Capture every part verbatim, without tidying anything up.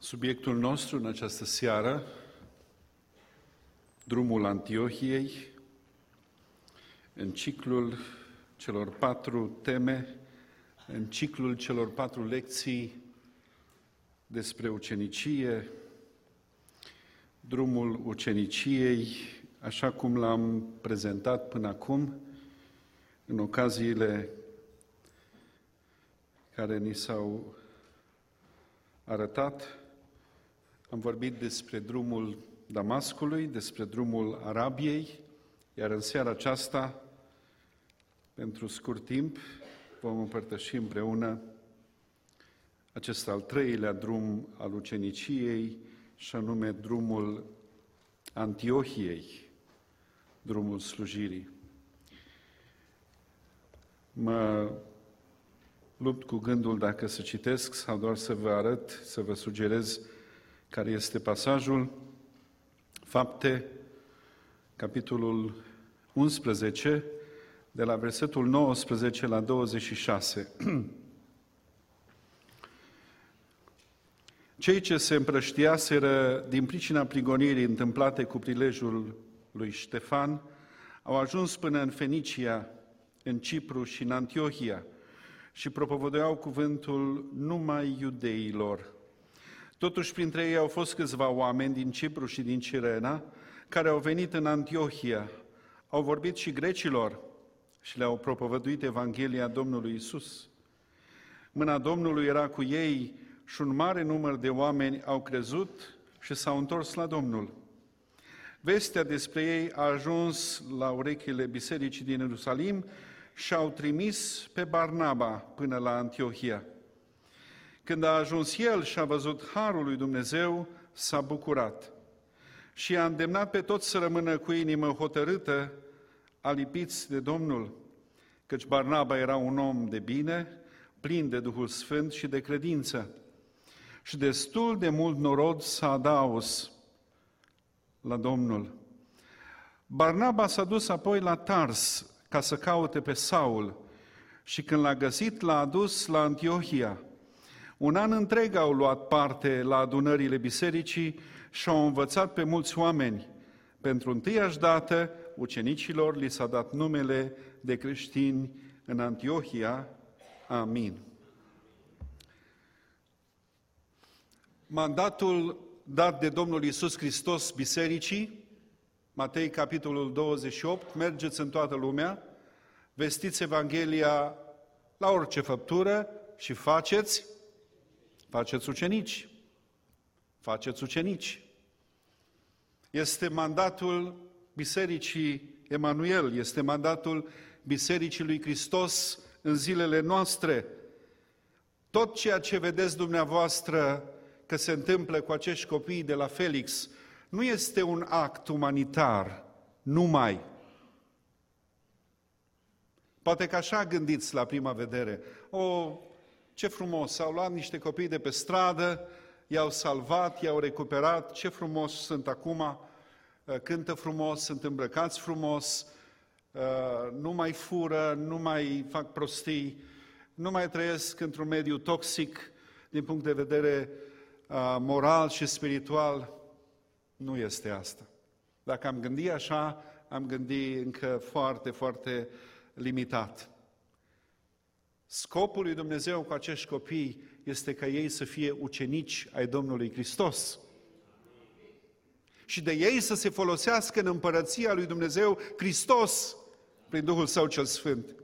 Subiectul nostru în această seară, drumul Antiohiei, în ciclul celor patru teme, în ciclul celor patru lecții despre ucenicie, drumul uceniciei, așa cum l-am prezentat până acum, în ocaziile care ni s-au arătat. Am vorbit despre drumul Damascului, despre drumul Arabiei, iar în seara aceasta, pentru scurt timp, vom împărtăși împreună acest al treilea drum al uceniciei, și anume drumul Antiohiei, drumul slujirii. Mă lupt cu gândul dacă să citesc sau doar să vă arăt, să vă sugerez care este pasajul. Fapte, capitolul unsprezece, de la versetul nouăsprezece la douăzeci și șase. Cei ce se împrăștiaseră din pricina prigonirii întâmplate cu prilejul lui Ștefan au ajuns până în Fenicia, în Cipru și în Antiohia și propovăduiau cuvântul numai iudeilor. Totuși, printre ei au fost câțiva oameni din Cipru și din Cirena care au venit în Antiohia, au vorbit și grecilor și le-au propovăduit Evanghelia Domnului Isus. Mâna Domnului era cu ei și un mare număr de oameni au crezut și s-au întors la Domnul. Vestea despre ei a ajuns la urechile bisericii din Ierusalim și au trimis pe Barnaba până la Antiohia. Când a ajuns el și a văzut harul lui Dumnezeu, s-a bucurat și a îndemnat pe toți să rămână cu inimă hotărâtă, alipiți de Domnul, căci Barnaba era un om de bine, plin de Duhul Sfânt și de credință. Și destul de mult norod s-a adaus la Domnul. Barnaba s-a dus apoi la Tars ca să caute pe Saul și când l-a găsit, l-a adus la Antiohia. Un an întreg au luat parte la adunările bisericii și au învățat pe mulți oameni. Pentru întâiași dată, ucenicilor li s-a dat numele de creștini în Antiohia. Amin. Mandatul dat de Domnul Iisus Hristos bisericii, Matei, capitolul douăzeci și opt, mergeți în toată lumea, vestiți Evanghelia la orice făptură și faceți, faceți ucenici. Faceți ucenici. Este mandatul bisericii Emanuel, este mandatul bisericii lui Hristos în zilele noastre. Tot ceea ce vedeți dumneavoastră că se întâmplă cu acești copii de la Felix nu este un act umanitar, numai. Poate că așa gândiți la prima vedere. O, ce frumos, s-au luat niște copii de pe stradă, i-au salvat, i-au recuperat, ce frumos sunt acum, cântă frumos, sunt îmbrăcați frumos, nu mai fură, nu mai fac prostii, nu mai trăiesc într-un mediu toxic din punct de vedere moral și spiritual. Nu este asta. Dacă am gândit așa, am gândit încă foarte, foarte limitat. Scopul lui Dumnezeu cu acești copii este ca ei să fie ucenici ai Domnului Hristos. Și de ei să se folosească în împărăția lui Dumnezeu Hristos prin Duhul Său cel Sfânt.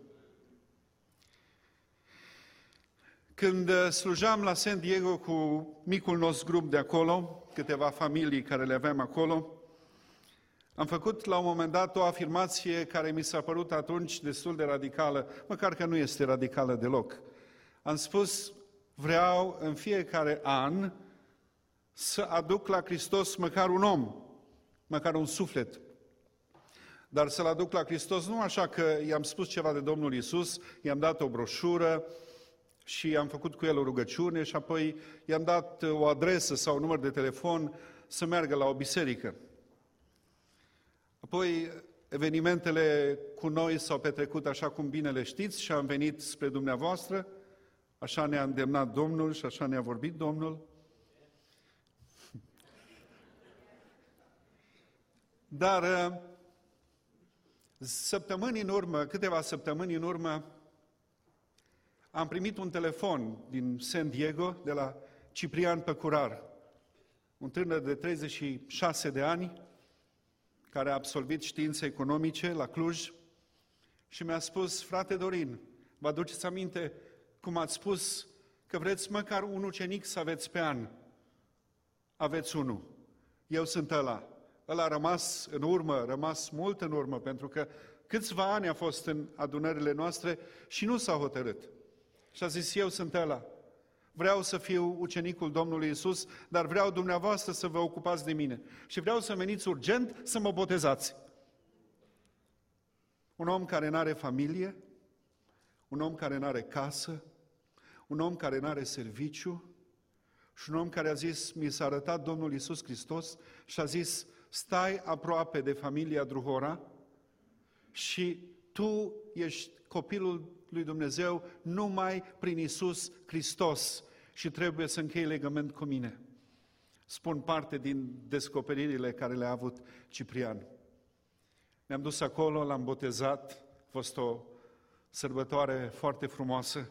Când slujam la San Diego cu micul nostru grup de acolo, câteva familii care le aveam acolo, am făcut la un moment dat o afirmație care mi s-a părut atunci destul de radicală, măcar că nu este radicală deloc. Am spus, vreau în fiecare an să aduc la Hristos măcar un om, măcar un suflet. Dar să-L aduc la Hristos nu așa că i-am spus ceva de Domnul Iisus, i-am dat o broșură și am făcut cu el o rugăciune și apoi i-am dat o adresă sau un număr de telefon să meargă la o biserică. Apoi evenimentele cu noi s-au petrecut așa cum bine le știți și am venit spre dumneavoastră, așa ne-a îndemnat Domnul și așa ne-a vorbit Domnul. Dar săptămâni în urmă, câteva săptămâni în urmă, am primit un telefon din San Diego, de la Ciprian Păcurar, un tânăr de treizeci și șase de ani, care a absolvit științe economice la Cluj, și mi-a spus: frate Dorin, vă aduceți aminte cum ați spus că vreți măcar un ucenic să aveți pe an? Aveți unul. Eu sunt ăla. Ăla a rămas în urmă, a rămas mult în urmă, pentru că câțiva ani a fost în adunările noastre și nu s-a hotărât. Și a zis: eu sunt ăla. Vreau să fiu ucenicul Domnului Iisus, dar vreau dumneavoastră să vă ocupați de mine. Și vreau să veniți urgent să mă botezați. Un om care n-are familie, un om care n-are casă, un om care n-are serviciu și un om care a zis: mi s-a arătat Domnul Iisus Hristos și a zis: stai aproape de familia Druhora și tu ești copilul lui Dumnezeu numai prin Iisus Hristos și trebuie să închei legământ cu mine. Spun parte din descoperirile care le-a avut Ciprian. Ne-am dus acolo, l-am botezat, a fost o sărbătoare foarte frumoasă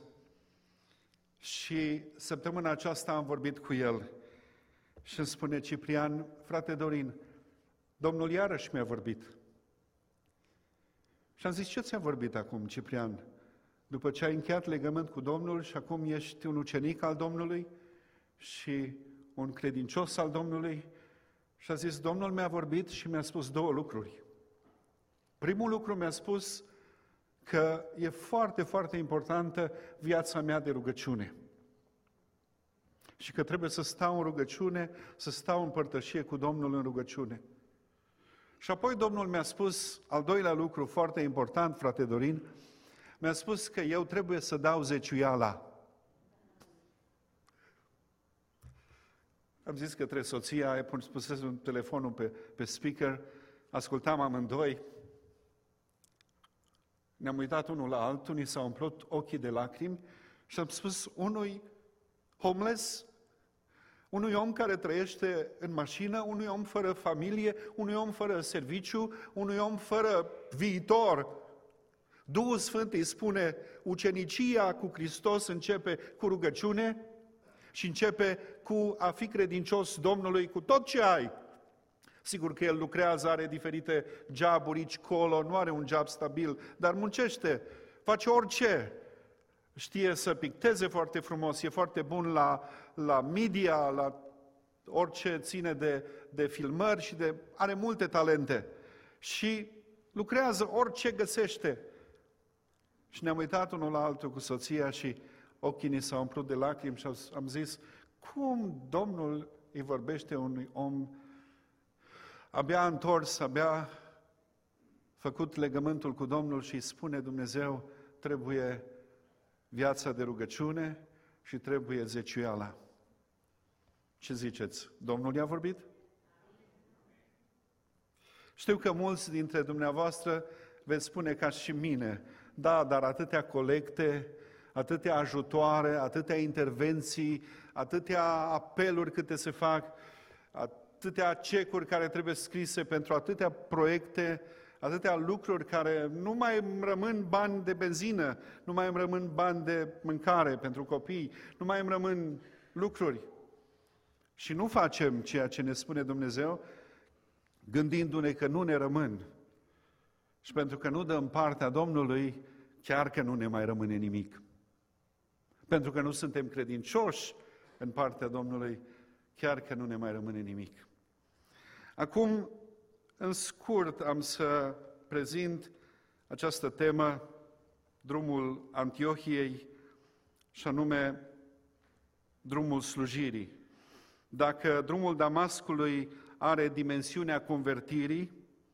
și săptămâna aceasta am vorbit cu el și îmi spune: Ciprian, frate Dorin, Domnul iarăși mi-a vorbit. Și am zis: ce ți-a vorbit acum, Ciprian? După ce ai încheiat legământ cu Domnul și acum ești un ucenic al Domnului și un credincios al Domnului? Și a zis: Domnul mi-a vorbit și mi-a spus două lucruri. Primul lucru, mi-a spus că e foarte, foarte importantă viața mea de rugăciune și că trebuie să stau în rugăciune, să stau în părtășie cu Domnul în rugăciune. Și apoi Domnul mi-a spus, al doilea lucru foarte important, frate Dorin, mi-a spus că eu trebuie să dau zeciuiala. Am zis către soția, aia pusesem telefonul pe, pe speaker, ascultam amândoi, ne-am uitat unul la altul, ni s-au umplut ochii de lacrimi și am spus unui homeless, unui om care trăiește în mașină, unui om fără familie, unui om fără serviciu, unui om fără viitor. Duhul Sfânt îi spune: ucenicia cu Hristos începe cu rugăciune și începe cu a fi credincios Domnului cu tot ce ai. Sigur că el lucrează, are diferite joburi aici, colo, nu are un job stabil, dar muncește, face orice. Știe să picteze foarte frumos, e foarte bun la, la media, la orice ține de, de filmări și de, are multe talente. Și lucrează orice găsește. Și ne-am uitat unul la altul cu soția și ochii ni s-au umplut de lacrimi și am zis: cum Domnul îi vorbește unui om abia întors, abia făcut legământul cu Domnul și îi spune Dumnezeu: trebuie viața de rugăciune și trebuie zeciuiala. Ce ziceți? Domnul i-a vorbit? Știu că mulți dintre dumneavoastră veți spune ca și mine: da, dar atâtea colecte, atâtea ajutoare, atâtea intervenții, atâtea apeluri câte se fac, atâtea cecuri care trebuie scrise pentru atâtea proiecte, atâtea lucruri care nu mai îmi rămân bani de benzină, nu mai îmi rămân bani de mâncare pentru copii, nu mai îmi rămân lucruri. Și nu facem ceea ce ne spune Dumnezeu, gândindu-ne că nu ne rămân. Și pentru că nu dăm partea Domnului, chiar că nu ne mai rămâne nimic. Pentru că nu suntem credincioși în partea Domnului, chiar că nu ne mai rămâne nimic. Acum, în scurt, am să prezint această temă, drumul Antiohiei, și anume drumul slujirii. Dacă drumul Damascului are dimensiunea convertirii,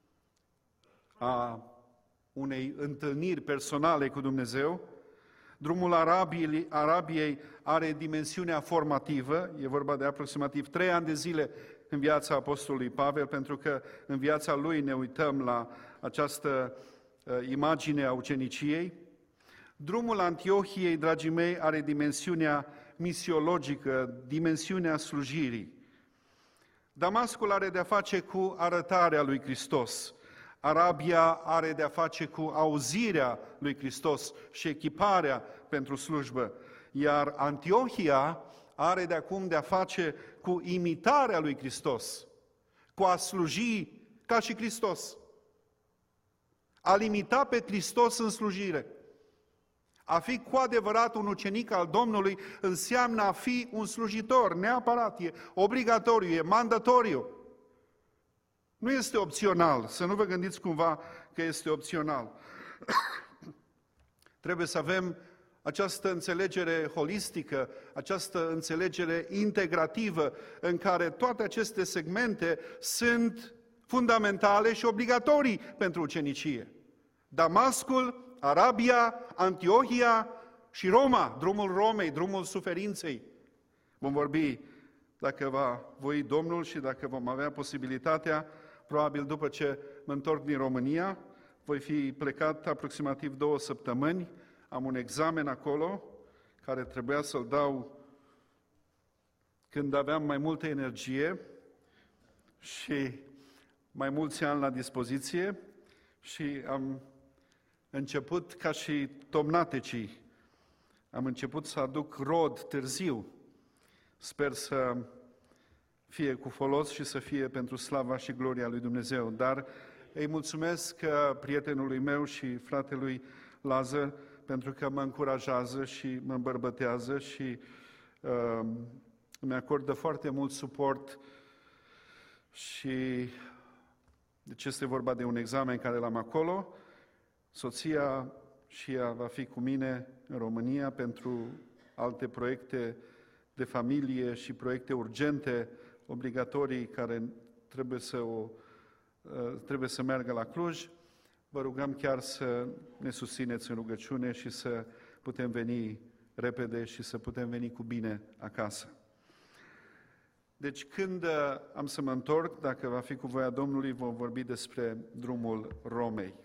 a unei întâlniri personale cu Dumnezeu, drumul Arabiei, Arabiei are dimensiunea formativă, e vorba de aproximativ trei ani de zile în viața Apostolului Pavel, pentru că în viața lui ne uităm la această uh, imagine a uceniciei. Drumul Antiohiei, dragii mei, are dimensiunea misiologică, dimensiunea slujirii. Damascul are de-a face cu arătarea lui Hristos. Arabia are de-a face cu auzirea lui Hristos și echiparea pentru slujbă. Iar Antiohia are de acum de-a face cu imitarea lui Hristos, cu a sluji ca și Hristos. A limita pe Hristos în slujire. A fi cu adevărat un ucenic al Domnului înseamnă a fi un slujitor, neapărat, e obligatoriu, e mandatoriu. Nu este opțional, să nu vă gândiți cumva că este opțional. Trebuie să avem această înțelegere holistică, această înțelegere integrativă, în care toate aceste segmente sunt fundamentale și obligatorii pentru ucenicie. Damascul, Arabia, Antiohia și Roma, drumul Romei, drumul suferinței. Vom vorbi, dacă va voi Domnul și dacă vom avea posibilitatea, probabil după ce mă întorc din România, voi fi plecat aproximativ două săptămâni, am un examen acolo, care trebuia să-l dau când aveam mai multă energie și mai mulți ani la dispoziție și am început ca și tomnatecii. Am început să aduc rod târziu. Sper să fie cu folos și să fie pentru slava și gloria lui Dumnezeu. Dar îi mulțumesc prietenului meu și fratelui Lazar pentru că mă încurajează și mă îmbărbătează și uh, îmi acordă foarte mult suport și deci este vorba de un examen care l-am acolo. Soția și ea va fi cu mine în România pentru alte proiecte de familie și proiecte urgente, obligatorii, care trebuie să, o, trebuie să meargă la Cluj. Vă rugăm chiar să ne susțineți în rugăciune și să putem veni repede și să putem veni cu bine acasă. Deci când am să mă întorc, dacă va fi cu voia Domnului, vom vorbi despre drumul Romei.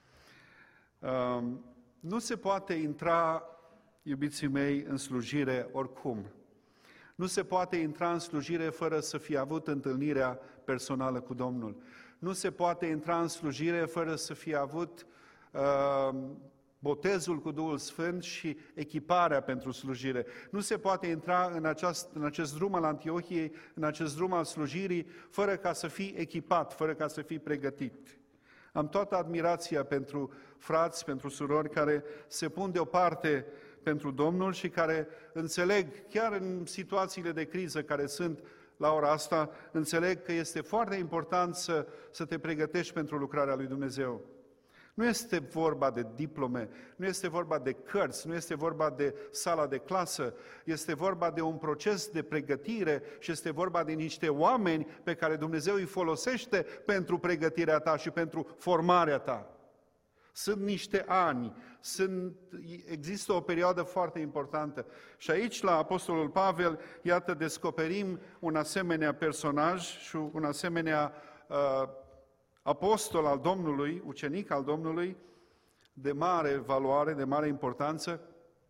Nu se poate intra, iubiții mei, în slujire oricum. Nu se poate intra în slujire fără să fie avut întâlnirea personală cu Domnul. Nu se poate intra în slujire fără să fie avut uh, botezul cu Duhul Sfânt și echiparea pentru slujire. Nu se poate intra în, aceast, în acest drum al Antiohiei, în acest drum al slujirii, fără ca să fii echipat, fără ca să fii pregătit. Am toată admirația pentru frați, pentru surori care se pun deoparte pentru Domnul și care înțeleg, chiar în situațiile de criză care sunt la ora asta, înțeleg că este foarte important să, să te pregătești pentru lucrarea lui Dumnezeu. Nu este vorba de diplome, nu este vorba de cărți, nu este vorba de sala de clasă, este vorba de un proces de pregătire și este vorba de niște oameni pe care Dumnezeu îi folosește pentru pregătirea ta și pentru formarea ta. Sunt niște ani, sunt, există o perioadă foarte importantă. Și aici, la Apostolul Pavel, iată, descoperim un asemenea personaj și un asemenea uh, apostol al Domnului, ucenic al Domnului, de mare valoare, de mare importanță,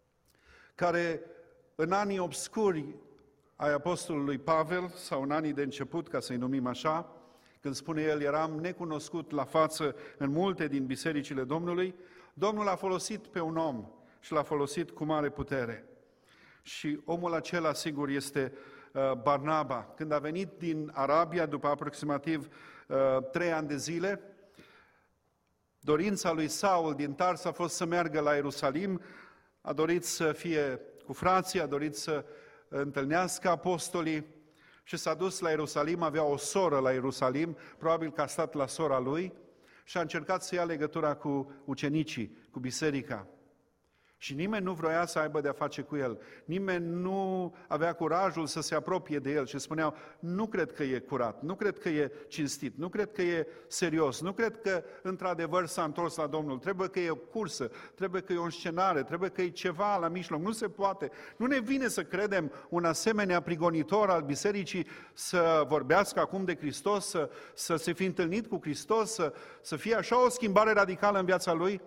care în anii obscuri ai apostolului Pavel, sau în anii de început, ca să-i numim așa, când spune el, eram necunoscut la față în multe din bisericile Domnului, Domnul a folosit pe un om și l-a folosit cu mare putere. Și omul acela, sigur, este uh, Barnaba. Când a venit din Arabia, după aproximativ uh, trei ani de zile, dorința lui Saul din Tars a fost să meargă la Ierusalim, a dorit să fie cu frații, a dorit să întâlnească apostolii, și s-a dus la Ierusalim, avea o soră la Ierusalim, probabil că a stat la sora lui, și a încercat să ia legătura cu ucenicii, cu biserica. Și nimeni nu vroia să aibă de-a face cu el. Nimeni nu avea curajul să se apropie de el și spuneau, nu cred că e curat, nu cred că e cinstit, nu cred că e serios, nu cred că într-adevăr s-a întors la Domnul, trebuie că e o cursă, trebuie că e o înscenare, trebuie că e ceva la mijloc, nu se poate. Nu ne vine să credem un asemenea prigonitor al bisericii să vorbească acum de Hristos, să, să se fi întâlnit cu Hristos, să, să fie așa o schimbare radicală în viața lui.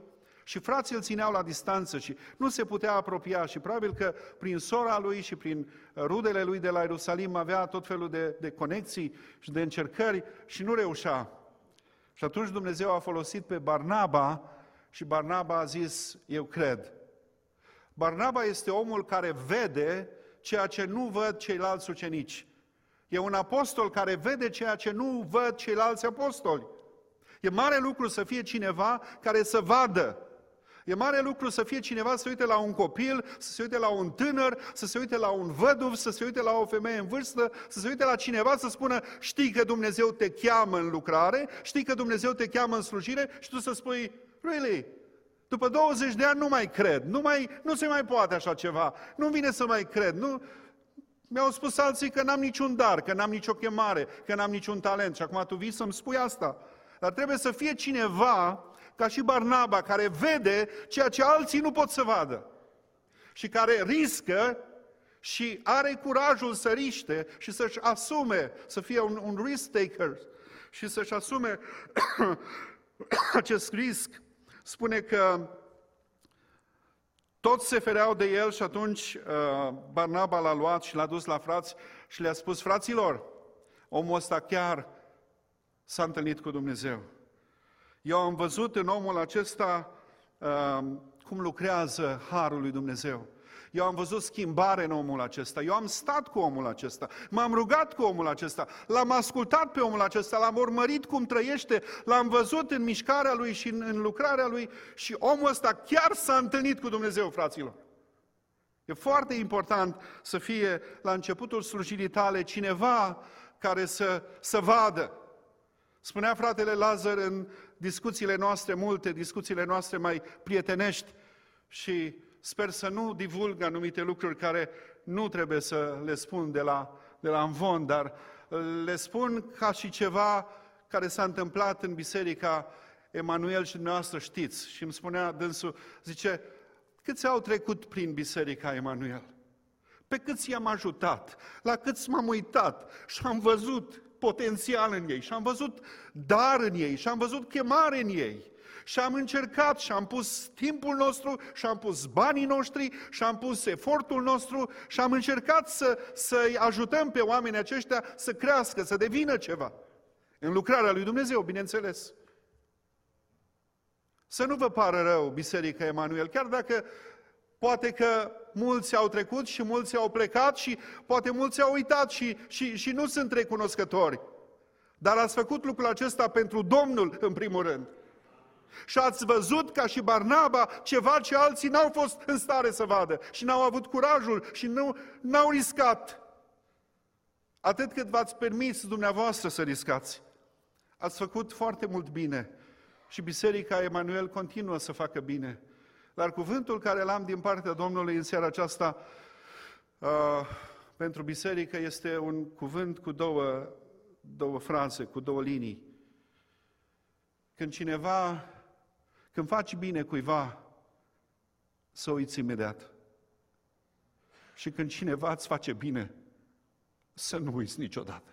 Și frații îl țineau la distanță și nu se putea apropia și probabil că prin sora lui și prin rudele lui de la Ierusalim avea tot felul de, de conexii și de încercări și nu reușea. Și atunci Dumnezeu a folosit pe Barnaba și Barnaba a zis, eu cred. Barnaba este omul care vede ceea ce nu văd ceilalți ucenici. E un apostol care vede ceea ce nu văd ceilalți apostoli. E mare lucru să fie cineva care să vadă. E mare lucru să fie cineva să se uite la un copil, să se uite la un tânăr, să se uite la un văduv, să se uite la o femeie în vârstă, să se uite la cineva să spună, știi că Dumnezeu te cheamă în lucrare, știi că Dumnezeu te cheamă în slujire și tu să spui, really? După douăzeci de ani nu mai cred, nu, mai, nu se mai poate așa ceva, nu vine să mai cred, nu... Mi-au spus alții că n-am niciun dar, că n-am nicio chemare, că n-am niciun talent și acum tu vii să-mi spui asta. Dar trebuie să fie cineva, ca și Barnaba, care vede ceea ce alții nu pot să vadă și care riscă și are curajul să riște și să-și asume, să fie un, un risk taker și să-și asume acest risc. Spune că toți se fereau de el și atunci uh, Barnaba l-a luat și l-a dus la frați și le-a spus, fraților, omul ăsta chiar s-a întâlnit cu Dumnezeu. Eu am văzut în omul acesta uh, cum lucrează Harul lui Dumnezeu. Eu am văzut schimbare în omul acesta. Eu am stat cu omul acesta. M-am rugat cu omul acesta. L-am ascultat pe omul acesta. L-am urmărit cum trăiește. L-am văzut în mișcarea lui și în, în lucrarea lui. Și omul ăsta chiar s-a întâlnit cu Dumnezeu, fraților. E foarte important să fie la începutul slujirii tale cineva care să, să vadă. Spunea fratele Lazar în discuțiile noastre multe, discuțiile noastre mai prietenești și sper să nu divulg anumite lucruri care nu trebuie să le spun de la, de la învon, dar le spun ca și ceva care s-a întâmplat în Biserica Emanuel și dumneavoastră știți. Și îmi spunea dânsul, zice, câți au trecut prin Biserica Emanuel? Pe câți i-am ajutat? La câți m-am uitat? Și am văzut potențial în ei, și am văzut dar în ei, și am văzut chemare în ei. Și am încercat și am pus timpul nostru, și am pus banii noștri, și am pus efortul nostru, și am încercat să, să-i ajutăm pe oamenii aceștia să crească, să devină ceva. În lucrarea lui Dumnezeu, bineînțeles. Să nu vă pară rău, Biserica Emanuel, chiar dacă poate că mulți au trecut și mulți au plecat și poate mulți au uitat și, și, și nu sunt recunoscători. Dar ați făcut lucrul acesta pentru Domnul, în primul rând. Și ați văzut ca și Barnaba ceva ce alții n-au fost în stare să vadă și n-au avut curajul și nu, n-au riscat. Atât cât v-ați permis dumneavoastră să riscați. Ați făcut foarte mult bine și Biserica Emanuel continuă să facă bine. Dar cuvântul care l-am din partea Domnului în seara aceasta uh, pentru biserică este un cuvânt cu două, două fraze, cu două linii. Când cineva, când faci bine cuiva, să uiți imediat. Și când cineva îți face bine, să nu uiți niciodată.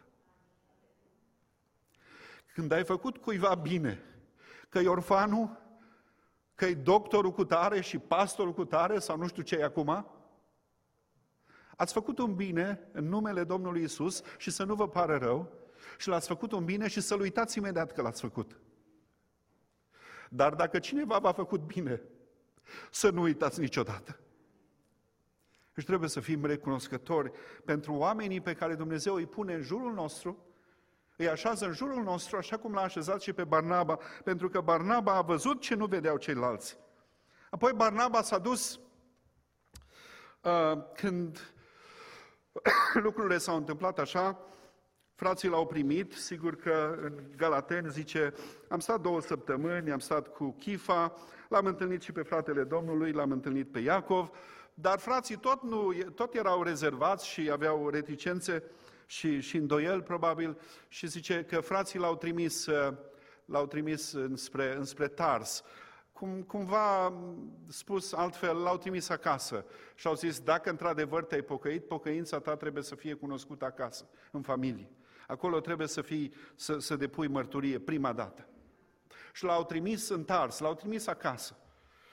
Când ai făcut cuiva bine, că-i orfanul, că-i doctorul cu tare și pastorul cu tare sau nu știu ce e acum, ați făcut un bine în numele Domnului Iisus și să nu vă pară rău și l-ați făcut un bine și să-l uitați imediat că l-ați făcut. Dar dacă cineva v-a făcut bine, să nu uitați niciodată. Și trebuie să fim recunoscători pentru oamenii pe care Dumnezeu îi pune în jurul nostru, îi așează în jurul nostru, așa cum l-a așezat și pe Barnaba, pentru că Barnaba a văzut ce nu vedeau ceilalți. Apoi Barnaba s-a dus uh, când lucrurile s-au întâmplat așa, frații l-au primit, sigur că în Galateni zice, am stat două săptămâni, am stat cu Chifa, l-am întâlnit și pe fratele Domnului, l-am întâlnit pe Iacov, dar frații tot, nu, tot erau rezervați și aveau reticențe și, și îndoieli probabil și zice că frații l-au trimis, l-au trimis înspre, înspre Tars. Cum, cumva spus altfel, l-au trimis acasă și au zis, dacă într-adevăr te-ai pocăit, pocăința ta trebuie să fie cunoscută acasă, în familie. Acolo trebuie să, fii, să, să depui mărturie prima dată. Și l-au trimis în Tars, l-au trimis acasă.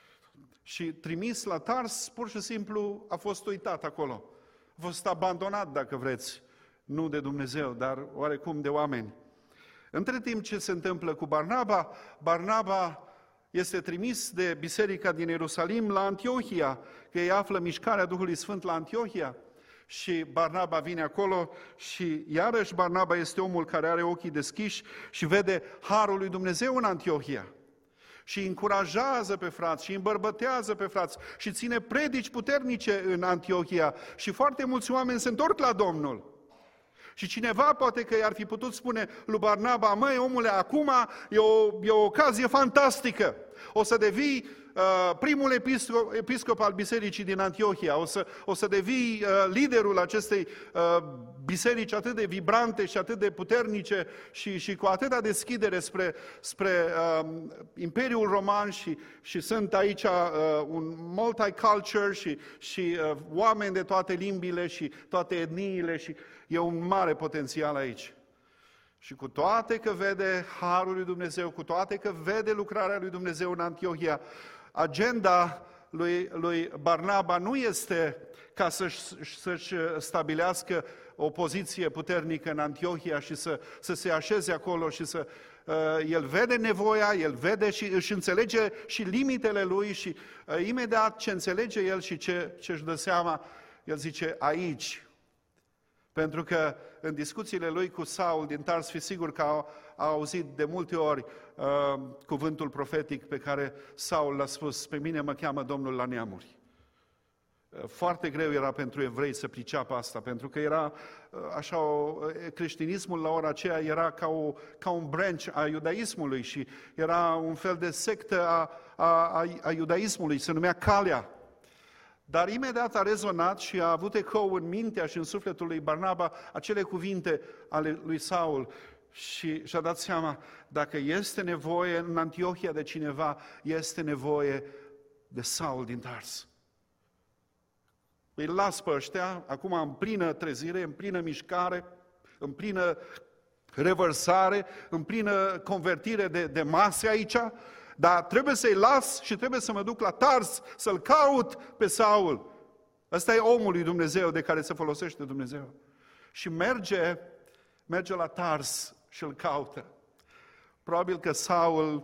și trimis la Tars, pur și simplu a fost uitat acolo. A fost abandonat, dacă vreți, nu de Dumnezeu, dar oarecum de oameni. Între timp ce se întâmplă cu Barnaba, Barnaba este trimis de biserica din Ierusalim la Antiohia, că ei află mișcarea Duhului Sfânt la Antiohia. Și Barnaba vine acolo și iarăși Barnaba este omul care are ochii deschiși și vede harul lui Dumnezeu în Antiohia. Și încurajează pe frați și îmbărbătează pe frați și ține predici puternice în Antiohia. Și foarte mulți oameni se întorc la Domnul. Și cineva poate că i-ar fi putut spune lui Barnaba, măi, omule, acum e o, e o ocazie fantastică. O să devii uh, primul episcop, episcop al bisericii din Antiohia, o să, o să devii uh, liderul acestei uh, biserici atât de vibrante și atât de puternice și, și cu atâta deschidere spre, spre uh, Imperiul Roman și, și sunt aici uh, un multicultural și, și uh, oameni de toate limbile și toate etniile și e un mare potențial aici. Și cu toate că vede harul lui Dumnezeu, cu toate că vede lucrarea lui Dumnezeu în Antiohia, agenda lui, lui Barnaba nu este ca să-și, să-și stabilească o poziție puternică în Antiohia și să, să se așeze acolo și să... Uh, el vede nevoia, el vede și își înțelege și limitele lui și uh, imediat ce înțelege el și ce, ce își dă seama, el zice aici. Pentru că în discuțiile lui cu Saul din Tars, fi sigur că a, a auzit de multe ori uh, cuvântul profetic pe care Saul l-a spus, pe mine mă cheamă Domnul la neamuri. Uh, foarte greu era pentru evrei să priceapă asta, pentru că era uh, așa, o, creștinismul la ora aceea era ca, o, ca un branch a iudaismului și era un fel de sectă a, a, a iudaismului, se numea Calea. Dar imediat a rezonat și a avut ecou în mintea și în sufletul lui Barnaba acele cuvinte ale lui Saul și și-a dat seama, dacă este nevoie în Antiohia de cineva, este nevoie de Saul din Tars. Îi las pe ăștia, acum în plină trezire, în plină mișcare, în plină revărsare, în plină convertire de, de mase aici, dar trebuie să-i las și trebuie să mă duc la Tars, să-l caut pe Saul. Ăsta e omul lui Dumnezeu de care se folosește Dumnezeu. Și merge, merge la Tars și îl caută. Probabil că Saul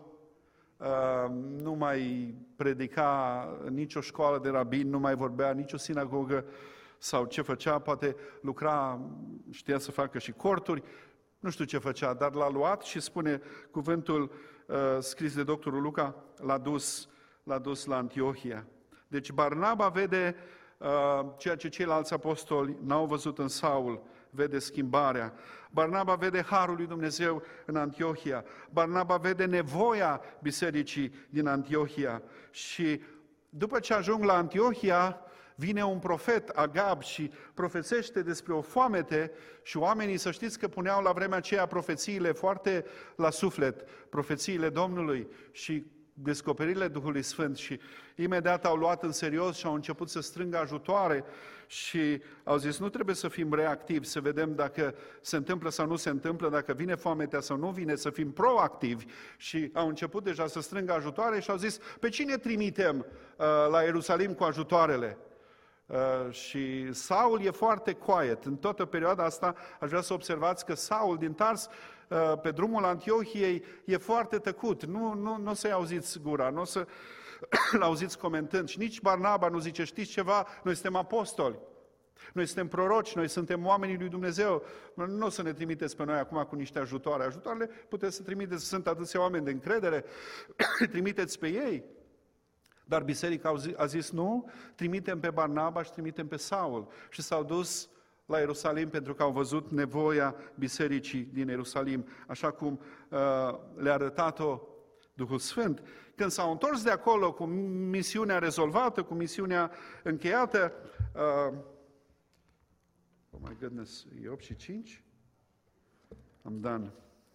uh, nu mai predica în nicio școală de rabini, nu mai vorbea în nicio sinagogă sau ce făcea, poate lucra, știa să facă și corturi, nu știu ce făcea, dar l-a luat și spune cuvântul uh, scris de doctorul Luca, l-a dus, l-a dus la Antiohia. Deci Barnaba vede uh, ceea ce ceilalți apostoli n-au văzut în Saul, vede schimbarea. Barnaba vede harul lui Dumnezeu în Antiohia. Barnaba vede nevoia bisericii din Antiohia. Și după ce ajung la Antiohia, vine un profet, Agab, și profețește despre o foamete și oamenii, să știți că puneau la vremea aceea profețiile foarte la suflet, profețiile Domnului și descoperirile Duhului Sfânt și imediat au luat în serios și au început să strângă ajutoare și au zis, nu trebuie să fim reactivi, să vedem dacă se întâmplă sau nu se întâmplă, dacă vine foametea sau nu vine, să fim proactivi și au început deja să strângă ajutoare și au zis, pe cine trimitem uh, la Ierusalim cu ajutoarele? Uh, și Saul e foarte quiet. În toată perioada asta aș vrea să observați că Saul din Tars, uh, pe drumul Antiohiei, e foarte tăcut. Nu, nu, nu o să-i auziți gura, nu o să l-auziți comentând. Și nici Barnaba nu zice, știți ceva, noi suntem apostoli, noi suntem proroci, noi suntem oamenii lui Dumnezeu. Nu o să ne trimiteți pe noi acum cu niște ajutoare. Ajutoarele puteți să trimiteți, sunt atâția oameni de încredere, trimiteți pe ei. Dar biserica a zis, nu, trimitem pe Barnaba și trimitem pe Saul. Și s-au dus la Ierusalim pentru că au văzut nevoia bisericii din Ierusalim, așa cum uh, le-a arătat-o Duhul Sfânt. Când s-au întors de acolo cu misiunea rezolvată, cu misiunea încheiată, uh, oh my goodness, e opt și cinci? I'm done.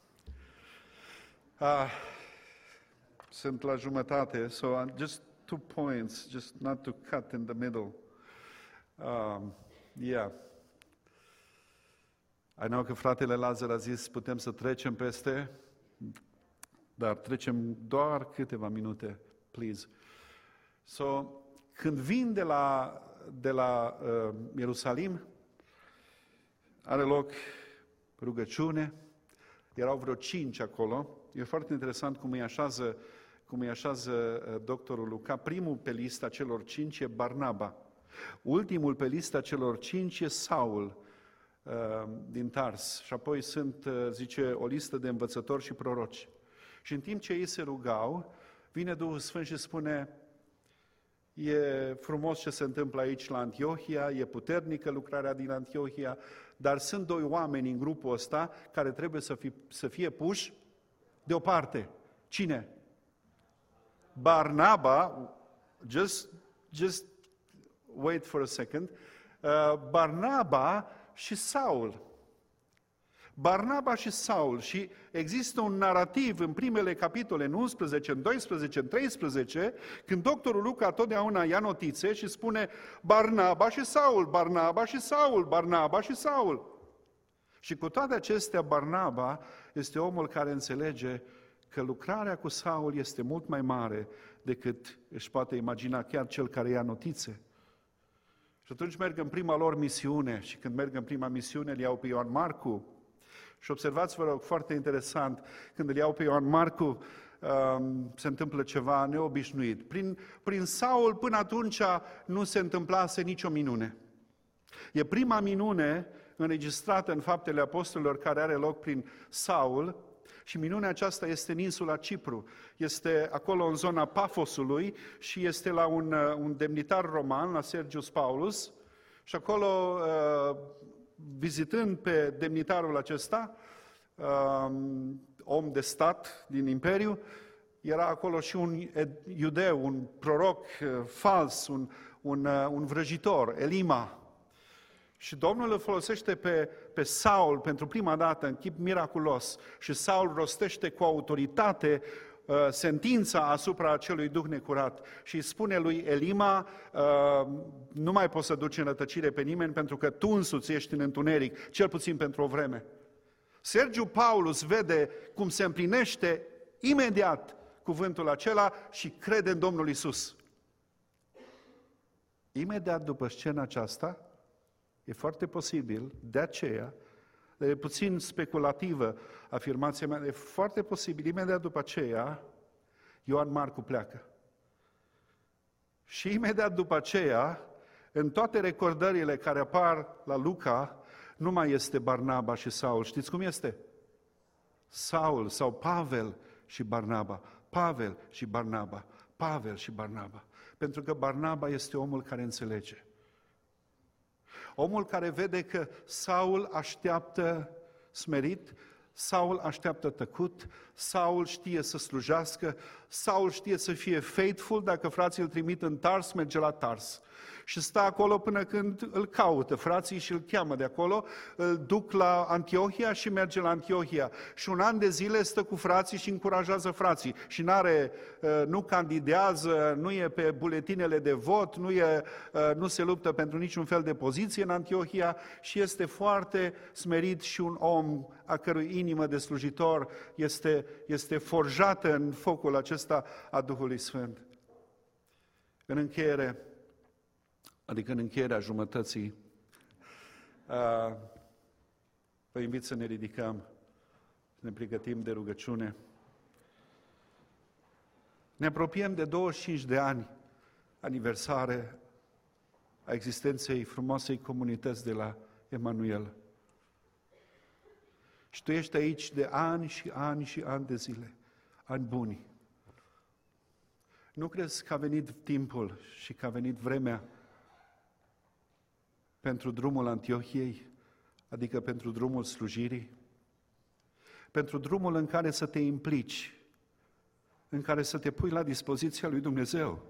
Uh, sunt la jumătate, so I'm just two points, just not to cut in the middle. Um, yeah. I know că fratele Lazar a zis, putem să trecem peste, dar trecem doar câteva minute, please. So, când vin de la, de la uh, Ierusalim, are loc rugăciune, erau vreo cinci acolo. E foarte interesant cum îi așează, cum îi așează uh, doctorul Luca. Primul pe lista celor cinci e Barnaba. Ultimul pe lista celor cinci e Saul uh, din Tars. Și apoi sunt, uh, zice, o listă de învățători și proroci. Și în timp ce ei se rugau, vine Duhul Sfânt și spune: e frumos ce se întâmplă aici la Antiohia, e puternică lucrarea din Antiohia, dar sunt doi oameni în grupul ăsta care trebuie să fie, să fie puși deoparte. Cine? Barnaba, just, just wait for a second, uh, Barnaba și Saul. Barnaba și Saul, și există un narativ în primele capitole, în unsprezece, în doisprezece, în treisprezece, când doctorul Luca totdeauna ia notițe și spune Barnaba și Saul, Barnaba și Saul, Barnaba și Saul. Și cu toate acestea, Barnaba este omul care înțelege că lucrarea cu Saul este mult mai mare decât își poate imagina chiar cel care ia notițe. Și atunci merg în prima lor misiune, și când merg în prima misiune îl iau pe Ioan Marcu. Și observați, vă rog, foarte interesant, când îl iau pe Ioan Marcu, um, se întâmplă ceva neobișnuit. Prin, prin Saul până atunci nu se întâmplase nicio minune. E prima minune înregistrată în Faptele Apostolilor care are loc prin Saul, și minunea aceasta este în insula Cipru. Este acolo în zona Pafosului și este la un, un demnitar roman, la Sergius Paulus, și acolo, uh, vizitând pe demnitarul acesta, uh, om de stat din Imperiu, era acolo și un iudeu, un proroc uh, fals, un, un, uh, un vrăjitor, Elima. Și Domnul îl folosește pe, pe Saul pentru prima dată în chip miraculos și Saul rostește cu autoritate uh, sentința asupra acelui duh necurat și îi spune lui Elima: uh, nu mai poți să duci în rătăcire pe nimeni pentru că tu însuți ești în întuneric, cel puțin pentru o vreme. Sergiu Paulus vede cum se împlinește imediat cuvântul acela și crede în Domnul Iisus. Imediat după scena aceasta, e foarte posibil, de aceea, e puțin speculativă afirmația mea, e foarte posibil, imediat după aceea, Ioan Marcu pleacă. Și imediat după aceea, în toate recordările care apar la Luca, nu mai este Barnaba și Saul. Știți cum este? Saul sau Pavel și Barnaba. Pavel și Barnaba. Pavel și Barnaba. Pentru că Barnaba este omul care înțelege. Omul care vede că Saul așteaptă smerit, Saul așteaptă tăcut, Saul știe să slujească, Saul știe să fie faithful, dacă frații îl trimit în Tars, merge la Tars. Și stă acolo până când îl caută, frații și îl cheamă de acolo, îl duc la Antiohia și merge la Antiohia. Și un an de zile stă cu frații și încurajează frații. Și n-are, nu candidează, nu e pe buletinele de vot, nu, e, nu se luptă pentru niciun fel de poziție în Antiohia și este foarte smerit și un om a cărui inimă de slujitor este, este forjată în focul acesta a Duhului Sfânt. În încheiere, adică în încheierea jumătății, vă invit să ne ridicăm, să ne pregătim de rugăciune. Ne apropiem de douăzeci și cinci de ani aniversare a existenței frumoasei comunități de la Emanuel. Și tu ești aici de ani și ani și ani de zile, ani buni. Nu crezi că a venit timpul și că a venit vremea pentru drumul Antiohiei, adică pentru drumul slujirii, pentru drumul în care să te implici, în care să te pui la dispoziția lui Dumnezeu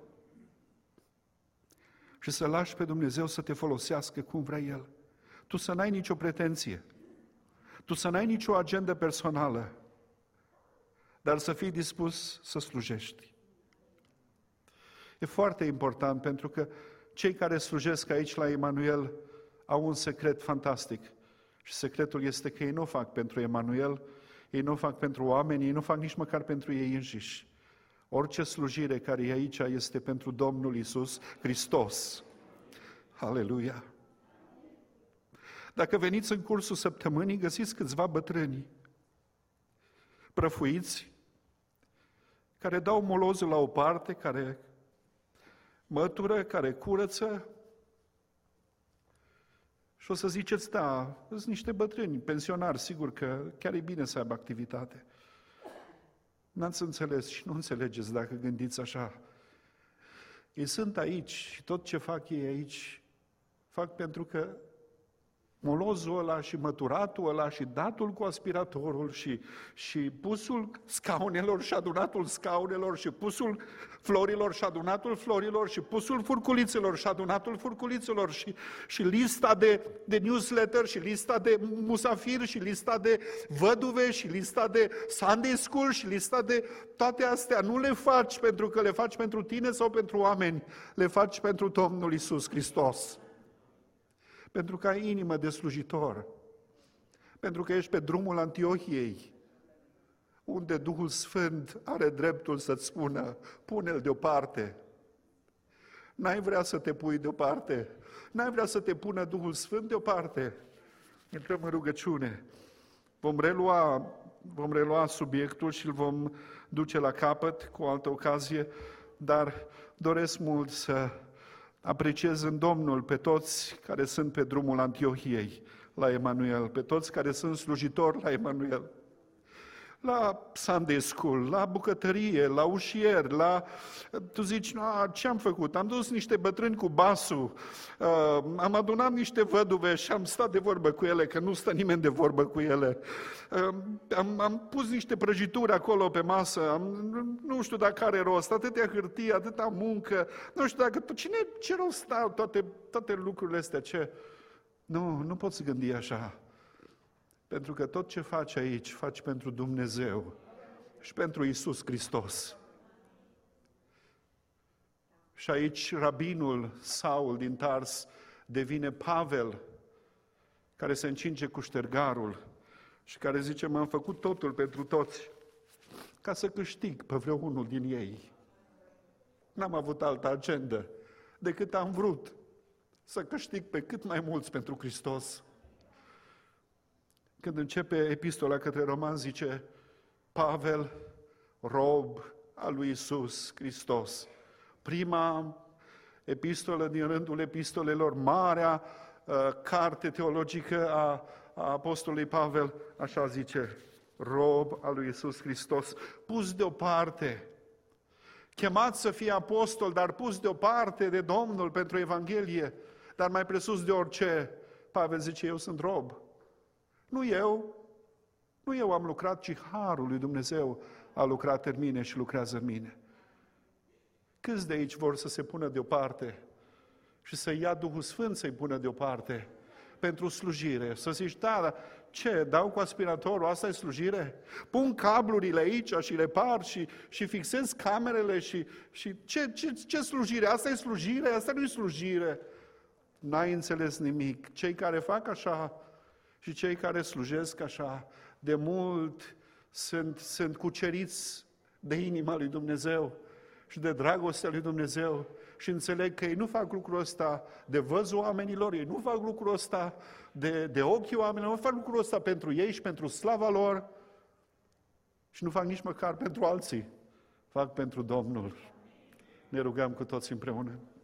și să lași pe Dumnezeu să te folosească cum vrea El. Tu să n-ai nicio pretenție, tu să n-ai nicio agendă personală, dar să fii dispus să slujești. E foarte important pentru că cei care slujesc aici la Emanuel au un secret fantastic. Și secretul este că ei nu o fac pentru Emanuel, ei nu o fac pentru oameni, ei nu o fac nici măcar pentru ei înșiși. Orice slujire care e aici este pentru Domnul Iisus Hristos. Aleluia! Dacă veniți în cursul săptămânii, găsiți câțiva bătrâni prăfuiți, care dau molozul la o parte, care mătură, care curăță. Și o să ziceți, da, sunt niște bătrâni, pensionari, sigur că chiar e bine să aibă activitate. N-ați înțeles și nu înțelegeți dacă gândiți așa. Ei sunt aici și tot ce fac ei aici, fac pentru că molozul ăla și măturatul ăla și datul cu aspiratorul și, și pusul scaunelor și adunatul scaunelor și pusul florilor și adunatul florilor și pusul furculițelor și adunatul furculițelor și, și lista de, de newsletter și lista de musafiri și lista de văduve și lista de Sunday School și lista de toate astea. Nu le faci pentru că le faci pentru tine sau pentru oameni, le faci pentru Domnul Iisus Hristos. Pentru că ai inimă de slujitor, pentru că ești pe drumul Antiohiei, unde Duhul Sfânt are dreptul să-ți spună, pune-l deoparte. N-ai vrea să te pui deoparte, n-ai vrea să te pună Duhul Sfânt deoparte. Intrăm în rugăciune. Vom relua, vom relua subiectul și îl vom duce la capăt cu o altă ocazie, dar doresc mult să apreciez în Domnul pe toți care sunt pe drumul Antiohiei la Emanuel, pe toți care sunt slujitori la Emanuel, la Sunday School, la bucătărie, la ușier, la... Tu zici, ce am făcut? Am dus niște bătrâni cu basul, uh, am adunat niște văduve și am stat de vorbă cu ele, că nu stă nimeni de vorbă cu ele. Uh, am, am pus niște prăjituri acolo pe masă, am, nu știu dacă are rost, atâtea hârtie, atâta muncă, nu știu dacă... Cine, ce rost au toate, toate lucrurile astea? Ce? Nu, nu poți gândi așa. Pentru că tot ce faci aici, faci pentru Dumnezeu și pentru Iisus Hristos. Și aici rabinul Saul din Tars devine Pavel, care se încinge cu ștergarul și care zice, m-am făcut totul pentru toți, ca să câștig pe vreo unul din ei. N-am avut altă agendă decât am vrut să câștig pe cât mai mulți pentru Hristos. Când începe epistola către Romani, zice, Pavel, rob al lui Iisus Hristos. Prima epistolă din rândul epistolelor, marea uh, carte teologică a, a apostolului Pavel, așa zice, rob al lui Iisus Hristos, pus deoparte, chemat să fie apostol, dar pus deoparte de Domnul pentru Evanghelie, dar mai presus de orice, Pavel zice, eu sunt rob. Nu eu, nu eu am lucrat, ci Harul lui Dumnezeu a lucrat în mine și lucrează în mine. Câți de aici vor să se pună deoparte și să ia Duhul Sfânt să-i pună deoparte pentru slujire? Să zici, da, dar ce, dau cu aspiratorul, asta e slujire? Pun cablurile aici și le par și, și fixez camerele și, și ce, ce, ce slujire? Asta e slujire? Asta nu e slujire. N-ai înțeles nimic. Cei care fac așa și cei care slujesc așa, de mult sunt, sunt cuceriți de inima lui Dumnezeu și de dragostea lui Dumnezeu și înțeleg că ei nu fac lucrul ăsta de văzul oamenilor, ei nu fac lucrul ăsta de, de ochii oamenilor, nu fac lucrul ăsta pentru ei și pentru slava lor și nu fac nici măcar pentru alții, fac pentru Domnul. Ne rugăm cu toți împreună.